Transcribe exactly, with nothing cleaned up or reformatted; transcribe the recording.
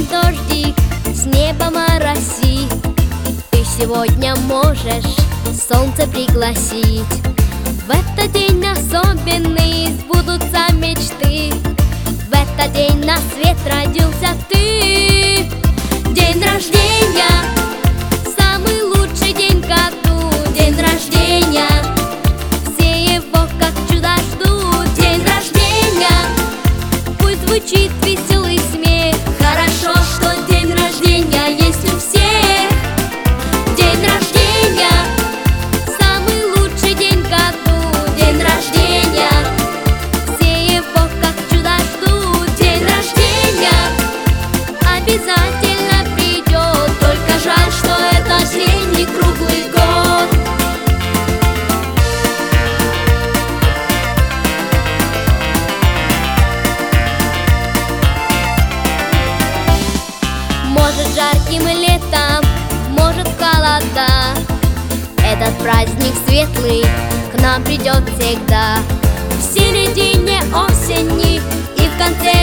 дождик с неба мороси. Ты сегодня можешь солнце пригласить. В этот день особенный сбудутся мечты. В этот день на свет родился ты. День рождения, самый лучший день в году. День рождения, все его как чудо ждут. День рождения, пусть звучит веселый смех. Хорошо, что день рождения есть у всех. День рождения, самый лучший день в году. День рождения, все его как чудо ждут. День рождения обязательно придет, только жаль, что это день не круглый год. Может, жарким летом, может, холода, этот праздник светлый к нам придет всегда. В середине осени и в конце